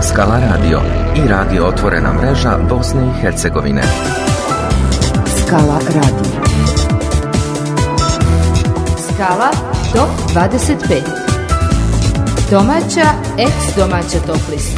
Skala Radio i radio Otvorena mreža Bosne i Hercegovine. Skala Radio. Skala Top 25. Domaća, ex-domaća top lista.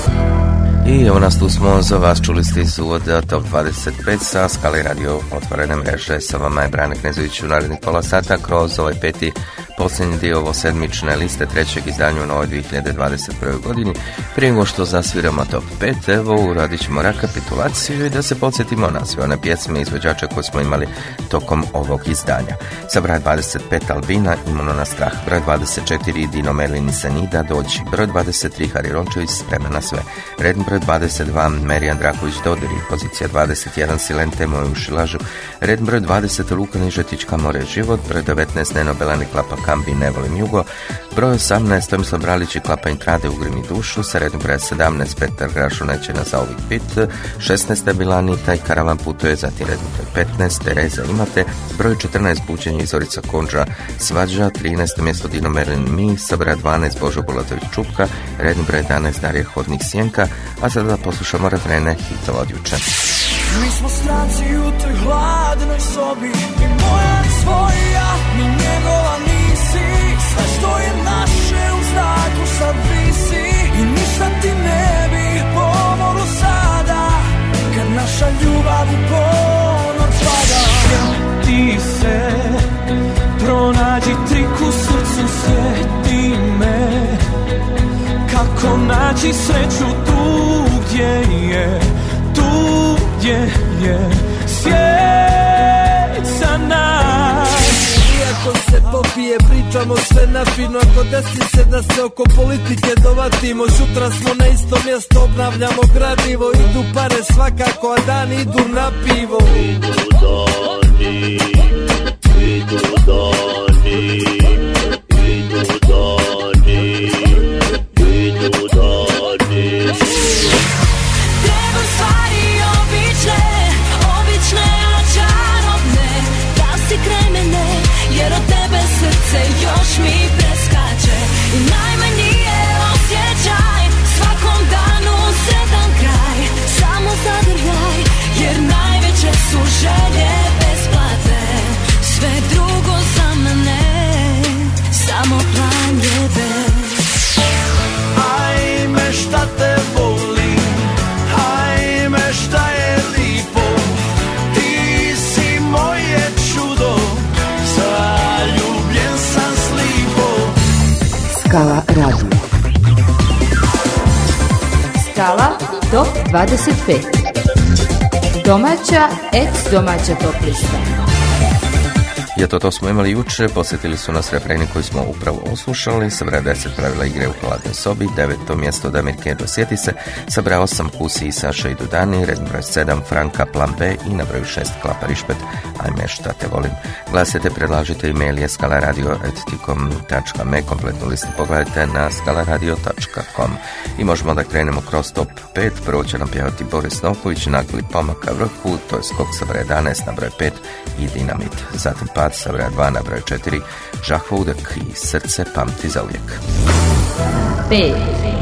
I evo nas, tu smo za vas, čuli ste iz uvoda Top 25 sa Skale Radio Otvorene mreže. Sa vama je Brane Knezović u narednih pola sata kroz ovaj peti posljednji dio ovo sedmične liste trećeg izdanja u novoj 2021. godini. Prije nego što zasviramo Top 5, evo uradit ćemo rekapitulaciju i da se podsjetimo na sve one pjesme i izvođače koje smo imali tokom ovog izdanja. Sa broj 25 Albina, Imuno na strah, broj 24 Dino Merlin i Sanida, Dođi, broj 23 Hari Rončević, Sprema na sve, redni broj 22 Merijan Draković, Dodiri, pozicija 21 Silente, Moje uši lažu, redni broj 20 Luka Nižetić, Kamore život, broj 19 Neno Belani, Klapa Kambi, Ne volim jugo, broj 18 Tomislav Bralić i Klapa Intrade, Ugrim i dušu, sa rednim broj 17 Petar Grašo, Neće nas zauvijek bit, 16 Bilani, Taj karavan putuje, zatim redni broj 15 Tereza imate, broj 14 Buđenje, Izorica Konđa, Svađa, 13 mjesto Dino Merlin Mi, sa broja 12 Božo Bulatović Čupka, redni broj 11 Darija Hodnik Sjenka, a sada poslušamo refrene hitova od juče. Mi smo stranci u toj hladnoj sobi, ni moja ni svoja, ni njegova nisi. Sve što je naše u zraku sad visi i ništa ti ne bi pomoglo sada, kad naša ljubav u ponor pada. Sjeti se, pronađi trik u srcu, sjeti me, kako naći sreću tu gdje je, tu gdje je svijet za nas. Iako se popije, pričamo sve na fino, ako desi se da se oko politike dovatimo. Sutra smo na isto mjesto, obnavljamo gradivo, idu pare svakako, a dani idu na pivo. Idu dani, idu dani, idu dani, idu dani. Treba stvari obične, obične, a čarobne, da si kraj mene, jer od tebe srce još mi preskače. I najmanji je osjećaj, svakom danu sretan kraj, samo zadrljaj, jer najveće su želje besplatne. Sve drugo za mene, samo plan je bez. Ajme šta te voli, ajme šta je lipo, ti si moje čudo, zaljubljen sam slipo. Skala Radio. Skala Top 25. Domaća, ex-domaća top lista. I to smo imali juče, posjetili su nas refreni koji smo upravo oslušali. Sa broja 10 Pravila igre u hladnoj sobi, 9. mjesto od Amerike Dosjeti se, sa broja 8 Kusi i Saša i Dudani, redni broj 7 Franka Plan B i na broju 6 Klapa Rišpet, Ajme šta te volim. Glasite, predlažite email je skalaradio@tikom.me, kompletnu listu pogledajte na skalaradio.com. I možemo da krenemo kroz top 5, prvo će nam pjevati Boris Novković, Nagli pomaka vrhu, to je skok sa broja 11 na broj 5 i Dinamit. Zatim pad sa broja 2 na broj 4, Žahva Udek i Srce pamti za uvijek. 5.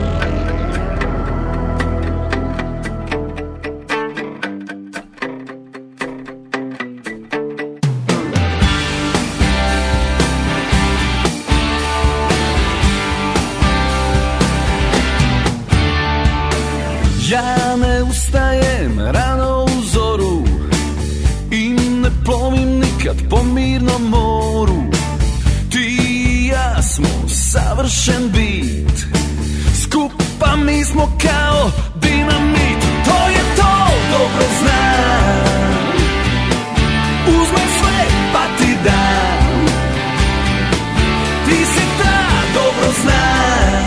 Ja ne ustajem rano u zoru i ne plovim nikad po mirnom moru. Ti i ja smo savršen bit, skupa mi smo kao dinamit. To je to, dobro znam, uzmem sve pa ti dam. Ti si ta, dobro znam,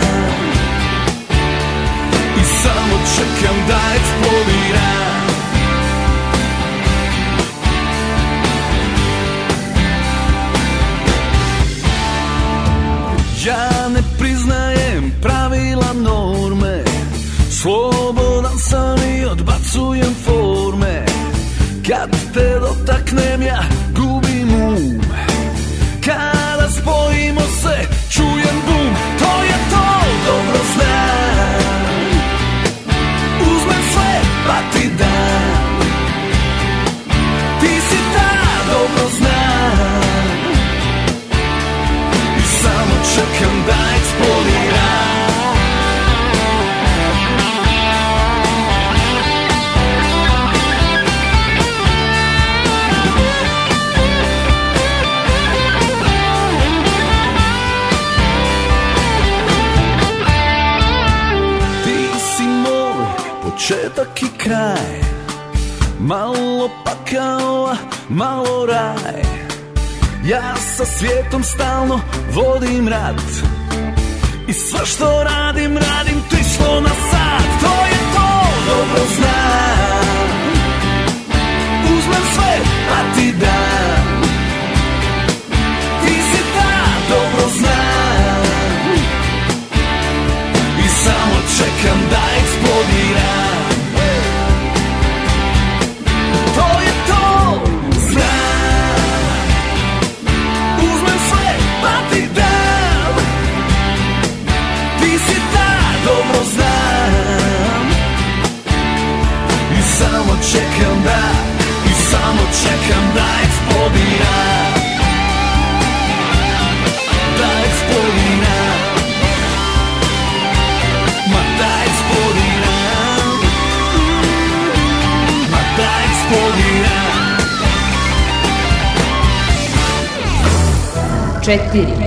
i samo čekam da eksplodiram. Ja ne priznajem pravila norme, slobodan sam i odbacujem forme. Kad te dotaknem ja gubim um, kada spojimo se čujem bum. To je to, dobro znam, početak i kraj, malo pakao, malo raj. Ja sa svijetom stalno vodim rat i sve što radim, radim tišlo na sat. To je to, dobro znam, uzmem sve pa ti dam. Ti si ta, dobro znam, i samo čekam da eksplodiram. To je to, znam, uzmem sve pa ti dam. Ti si ta, dobro znam, i samo čekam da eksplodiram. Da eksplodiram, ma da eksplodiram, ma da eksplodiram. 4.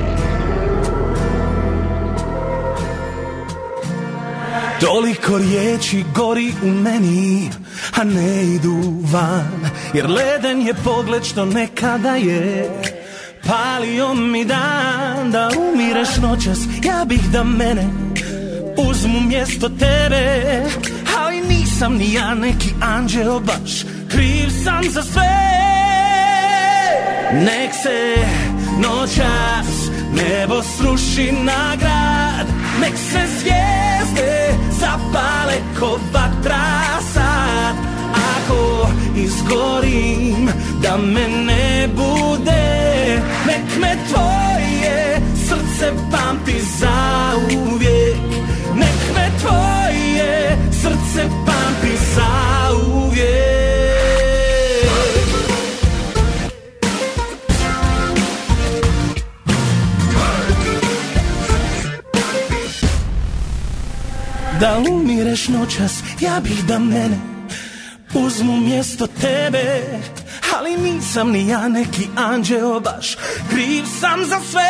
Toliko riječi gori u meni, a ne idu van, jer leden je pogled što nekada je palio mi dan. Da umireš noćas, ja bih da mene uzmu mjesto tebe, ali nisam ni ja neki anđeo baš, kriv sam za sve. Nek se noćas nebo sruši na grad, nek se zvijezde zapale ko vatra sad. Ako izgorim da me ne bude, nek me tvoje srce pamti zauvijek. Nek me tvoje srce pamti zauvijek. Da umireš noćas, ja bih da mene uzmu mjesto tebe, ali nisam ni ja neki anđeo baš, kriv sam za sve.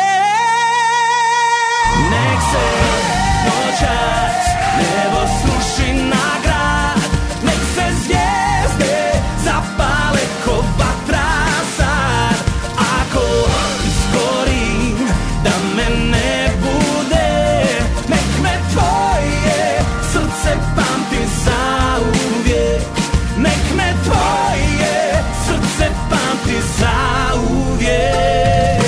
Nek se noćas nebo sruši na grad, nek se zvijezde zapale ko vatra sad. Ako izgorim da me ne bude, nek me tvoje srce pamti zauvijek. Nek me tvoje srce pamti zauvijek.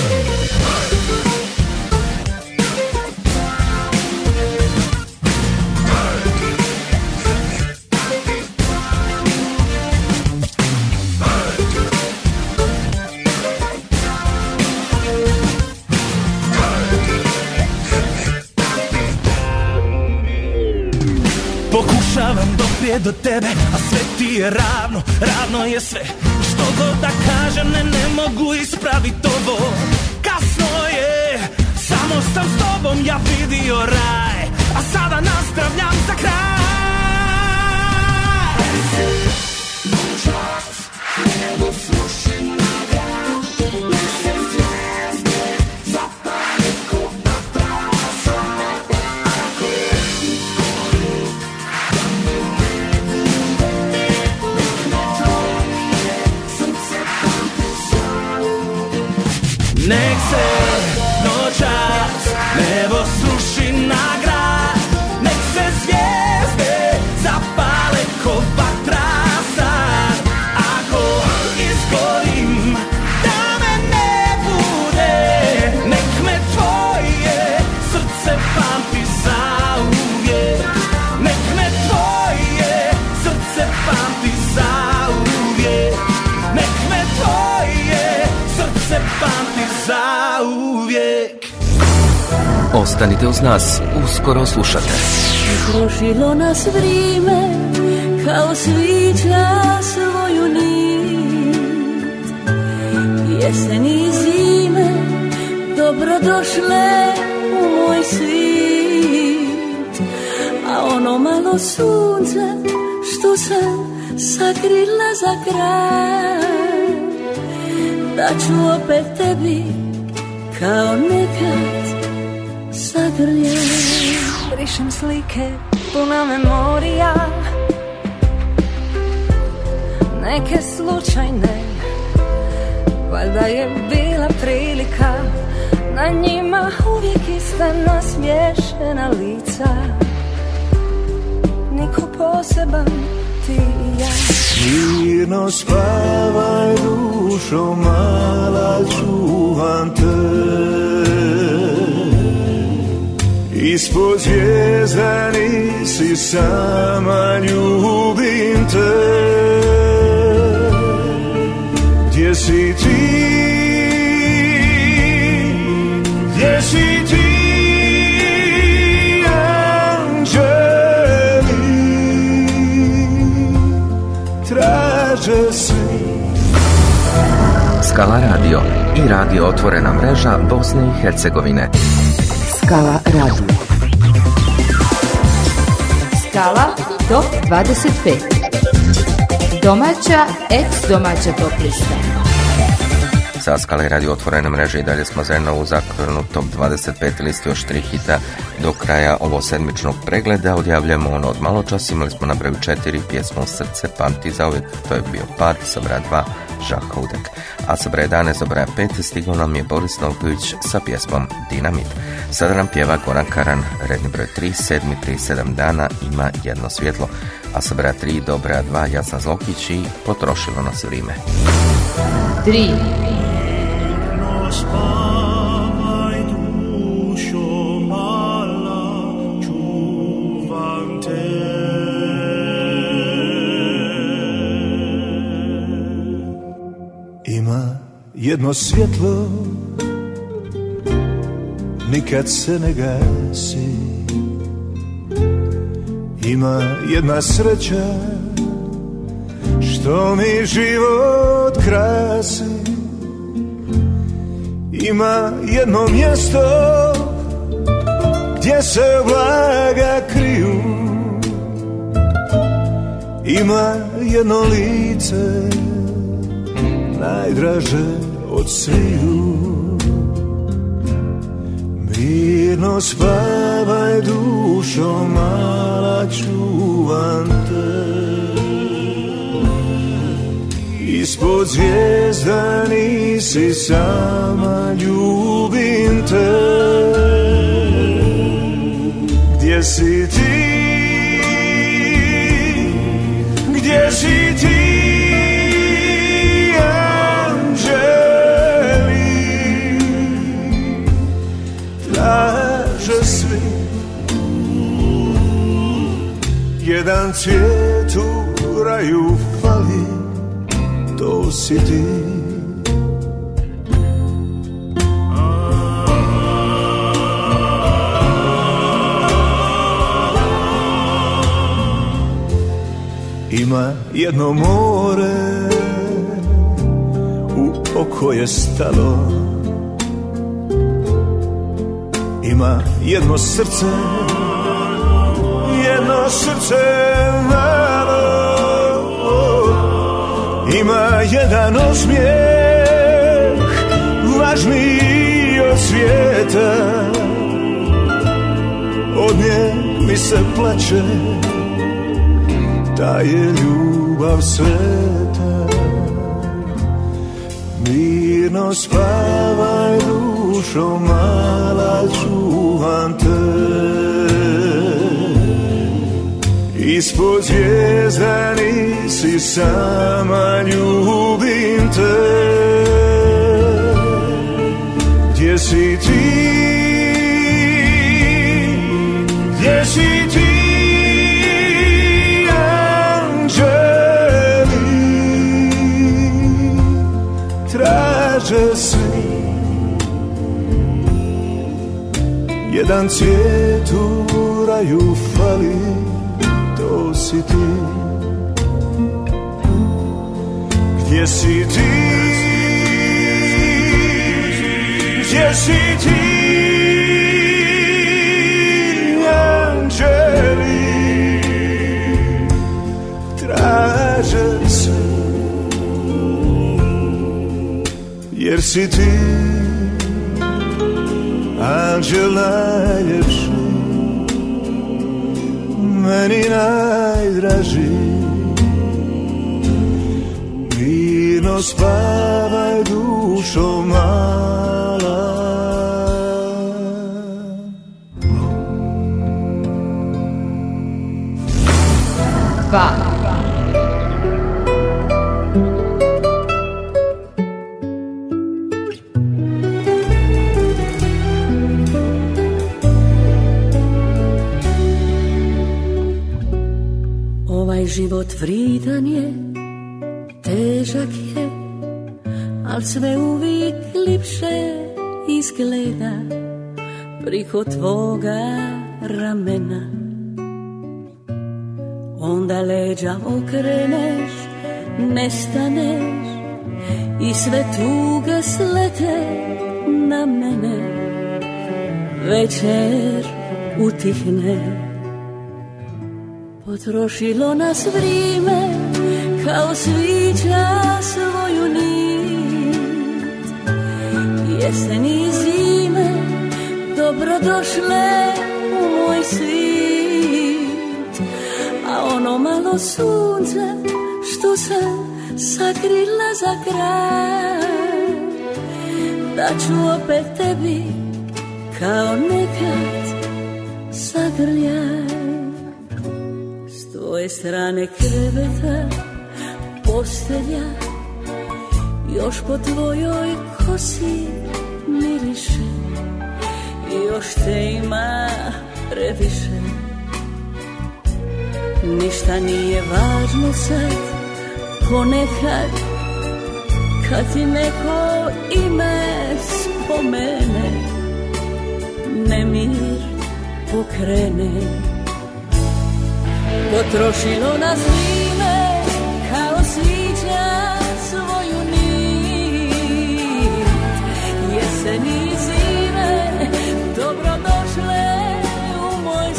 Pokušavam doprije do tebe, a sve ti je ravno, ravno je sve. Što god da kažem, ne mogu ispraviti ovo. Kasno je, samo sam s tobom ja vidio raj, a sada nastavljam za kraj. Nebo sluši na grad, nek se zvijezde zapale ko vatra sad. Ako nek se noćas nebo sruši na grad, nek se zvijezde zapale ko vatra sad. Ako izgorim da me ne bude, nek me tvoje srce pamti zauvijek. Nek me tvoje srce pamti zauvijek. Nek me tvoje srce pamti zauvijek. Ostanite uz nas, uskoro slušate. Krušilo nas vrime kao svića svoju nit. Jesen i zime dobrodošle u moj svit. A ono malo sunce što sam sakrila za kraj, da ću opet tebi kao nekad zagrljen. Brišem slike, puna memorija, neke slučajne. Valjda je bila prilika, na njima uvijek ista nasmiješena lica. Niko poseban, ti i ja. Mirno spavaj dušo mala, čuvam te. Ispod zvijezda nisi sama, ljubim te. Gdje si ti? Gdje si ti, anđeli? Traže svi. Skala radio i radio otvorena mreža Bosne i Hercegovine. Skala radio. Skala top 25. Domaća, ex-domaća top lista. Sa Skale radio otvorene mreže i dalje smo zajedno u zakonu top 25 listi još 3 hita do kraja ovo sedmičnog pregleda. Odjavljamo ono od malo čas, imali smo na broju 4 pjesmu Srce pamti zauvijek, to je bio Pad, sa broja 2 Žah Hudek, a sa broja 11 do broja 5 stigao nam je Boris Novković sa pjesmom Dinamit. Sada nam pjeva Goran Karan, redni broj 3, 7 dana ima jedno svjetlo, a sa broja 3 do broja 2 Jasna Zlokić i Potrošilo nas vrijeme. 3. Spavaj dušo mala, čuvam te. Ima jedno svjetlo, nikad se ne gasi. Ima jedna sreća, što mi život krasi. Ima jedno mjesto gdje se blaga kriju. Ima jedno lice najdraže od sviju. Mirno spavaj dušo mala, čuvam te. Ispod zvijezda nisi sama, ljubim te. Gdje si ti? Gdje si ti, anđeli? Traže svi jedan cvijet u raju fali, to si ti. Ima jedno more u oko je stalo. Ima jedno srce malo. Ima jedan osmijeh važniji od svijeta. Od nje mi se plače, ta je ljubav sveta. Mirno spavaj dušo mala, čuvam te. Ispod zvijezda nisi sama, ljubim te. Gdje si ti? Gdje si ti, anđeli? Traže svi jedan cvijet u raju fali, to si ti. Gdje si ti? Gdje si ti, anđeli? Traže se, jer si ti anđel najljepši, meni najdraži. mirno spavaj dušo mala. Dva. Ovaj život vrijedan je, težak je, al sve uvijek lipše izgleda priko tvoga ramena. Onda leđa okreneš, nestaneš i sve tuge slete na mene. Večer utihne, potrošilo nas vrijeme kao sviđa svoju nit. Jesen i zime dobrodošle u moj svit, a ono malo sunce što sam sakrila za kraj, da ću opet tebi kao nekad zagrljaj. S tvoje strane kreveta postelja još po tvojoj kosi miriše, još te ima previše. Ništa nije važno sad, ponekad kad ti neko ime spomene, nemir pokrene. Potrošilo nas vrijeme kao sviđa svoju nit. Jesen i zime dobrodošle u moj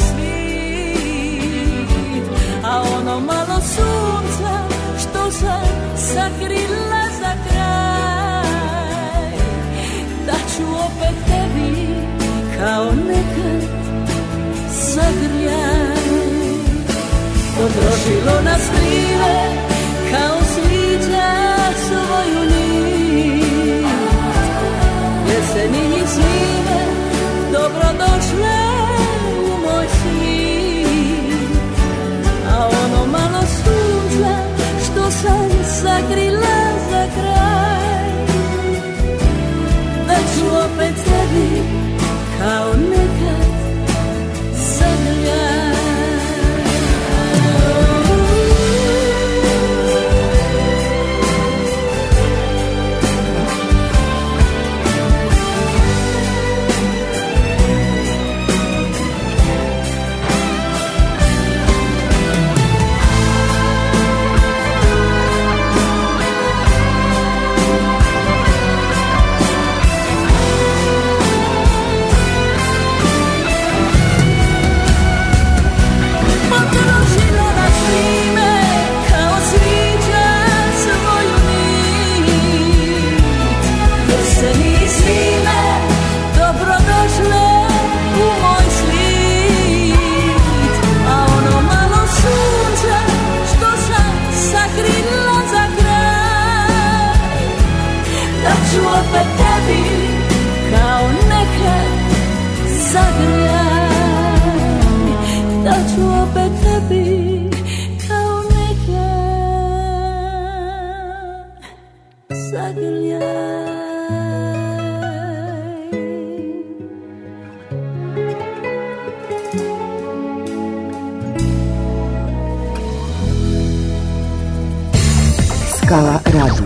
svit, a ono malo sunca što sam sakrila za kraj, da ću opet tebi kao nekad zagrljaj. Potrošilo nas vrijeme kao sviđa svoju nit. Jesen i zime dobrodošle u moj svit, a ono malo sunca što sam sakrila za kraj, da ću opet tebi kao nekad zagrljaj. Opet tebi kao nekad zagrljaj, da ću opet tebi kao nekad zagrljaj. Skala radio.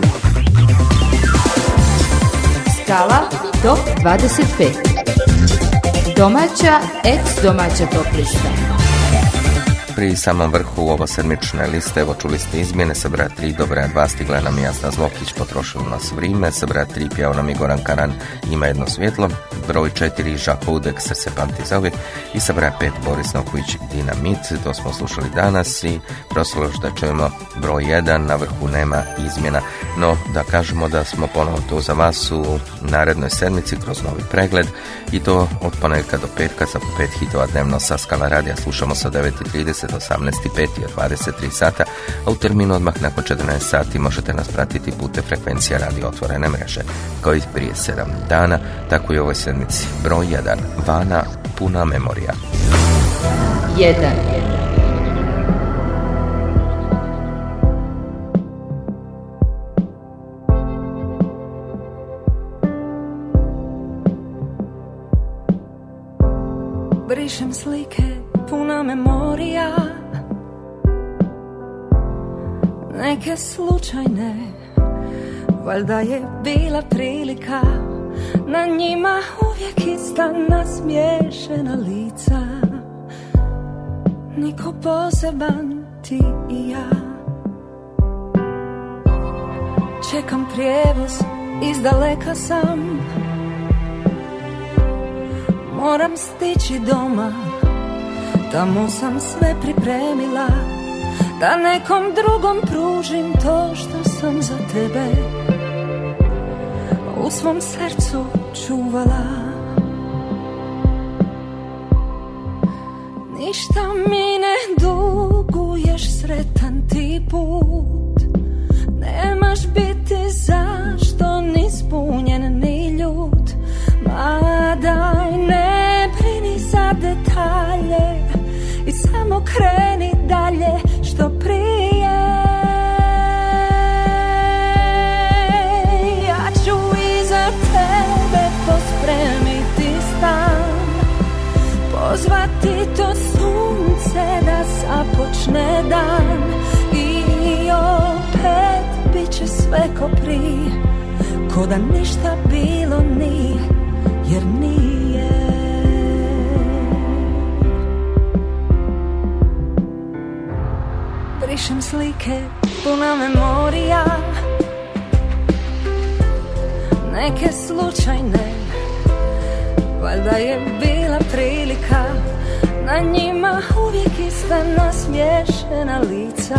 Skala Top 25. Domaća, ex-domaća top lista. Pri samom vrhu ovosedmične liste, evo čuli ste izmjene, sa broja 3 do broja 2 stigla nam Jasna Zlokić, Potrošilo nas vrijeme, sa broja 3 pjao nam i Goran Karan, Ima jedno svjetlo, broj 4 Žako Udek, Srce pamti zauvijek, i sa broja 5 Boris Novković, Dinamit. To smo slušali danas i prosilo da čujemo broj 1, na vrhu nema izmjena, no da kažemo da smo ponovo to za vas u narednoj sedmici kroz novi pregled, i to od ponedjeljka do petka za 5 hitova dnevno sa Skala radija. Slušamo sa 9:30 18.05 od 23 sata, a u terminu odmah nakon 14 sati možete nas pratiti putem frekvencija Radio Otvorene mreže. Kao i prije 7 dana, tako i u ovoj sedmici. Broj 1. Vana, puna memorija. 1. Brišem slike, puna memorija, neke slučajne, valjda je bila prilika, na njima uvijek ista nasmiješena lica, niko poseban, ti i ja. Čekam prijevoz, izdaleka sam, moram stići doma, tamo sam sve pripremila, da nekom drugom pružim to što sam za tebe u svom srcu čuvala. Ništa mi ne duguješ, sretan ti put, nemaš biti zašto ni ispunjen ni ljut. Ma daj, ne brini za detalje i samo kreni dalje što prije. Ja ću iza tebe pospremiti stan, pozvati to sunce da započne dan, i opet bit će sve ko prije, ko da ništa bilo nije, jer nije. Brišem slike, puna memorija, neke slučajne, valjda je bila prilika, na njima uvijek ista nasmiješena lica,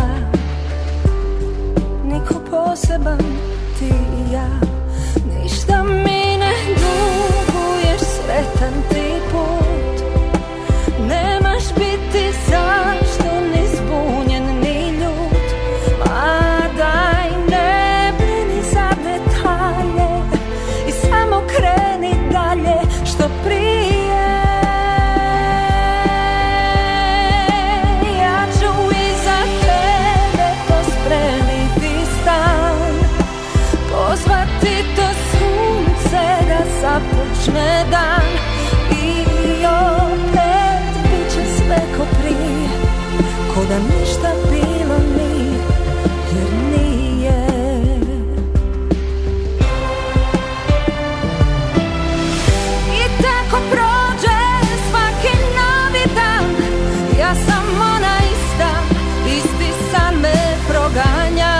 niko poseban, ti i ja. Ništa mi ne duguješ, sretan ti put, nemaš biti zašto ni zbunjen ni ljut. Ma daj, ne brini za detalje i samo kreni dalje što prije. Ja ću iza tebe pospremiti stan, pozvati to sunce da započne dan, i opet bit će sve ko prije, ko da ništa bilo nije, jer nije. I tako prođe svaki novi dan, ja sam ona ista, isti san me proganja,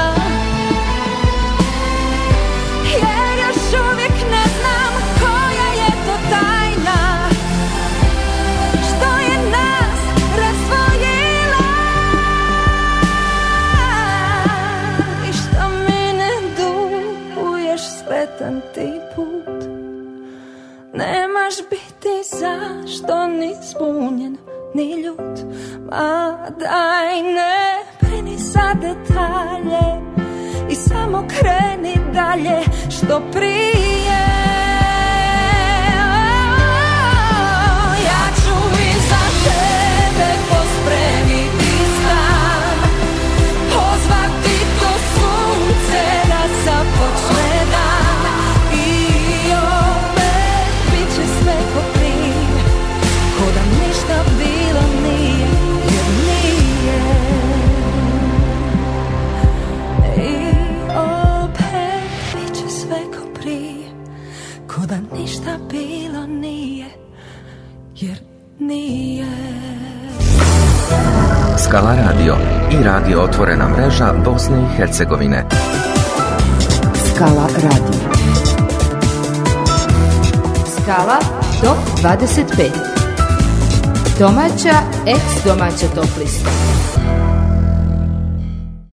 jer još uvijek ne znam koja je to tajna, što je nas razdvojila, i što mi ne duguješ, sretan ti put, nemaš biti zašto ni zbunjen ni ljut. Ma daj, ne brini za detalje i samo kreni dalje što prije. Ja ću iza tebe pospremiti stan, pozvati to sunce da započne dan, i opet bit će sve ko prije, ko da ništa bilo nije, jer nije. I opet bit će sve ko prije, ko da ništa bilo nije, jer nije. Skala radio i Radio Otvorena mreža Bosne i Hercegovine. Skala radio. Skala top 25. Domaća, ex domaća top lista.